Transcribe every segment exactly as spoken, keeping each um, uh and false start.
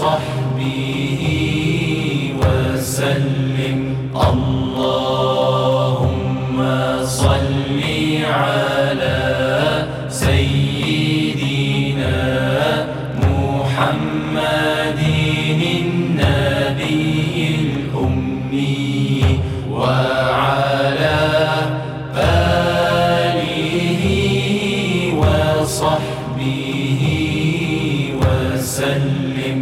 وصحبه وسلم. اللهم صل على سيدنا محمد النبي الأمي وعلى آله وصحبه وسلم.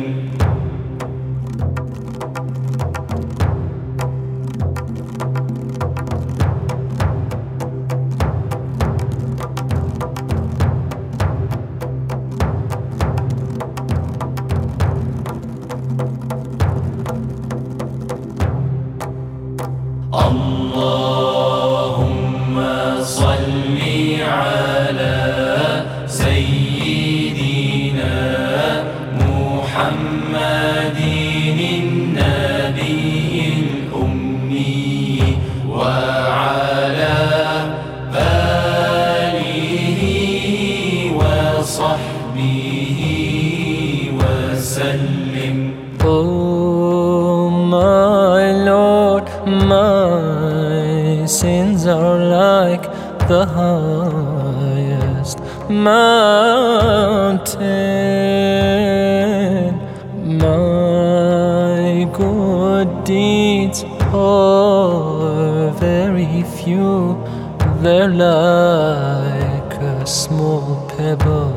اللهم صل على سيدنا محمد النبي الأمي وعلى آله وصحبه وسلم. Oh my Lord, my sins are like the highest mountain. My good deeds are very few, they're like a small pebble.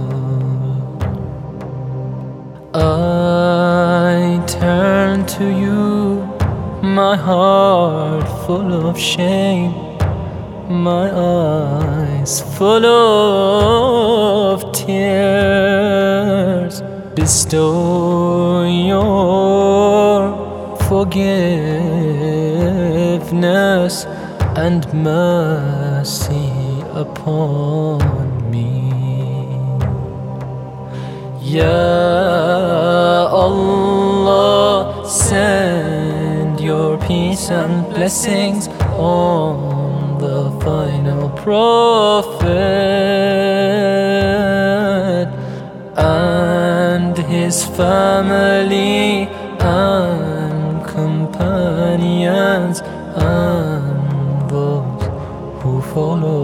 I turn to you, my heart full of shame, my eyes full of tears. Bestow your forgiveness and mercy upon me. Ya Allah, send your peace and blessings on the final prophet and his family and companions and those who follow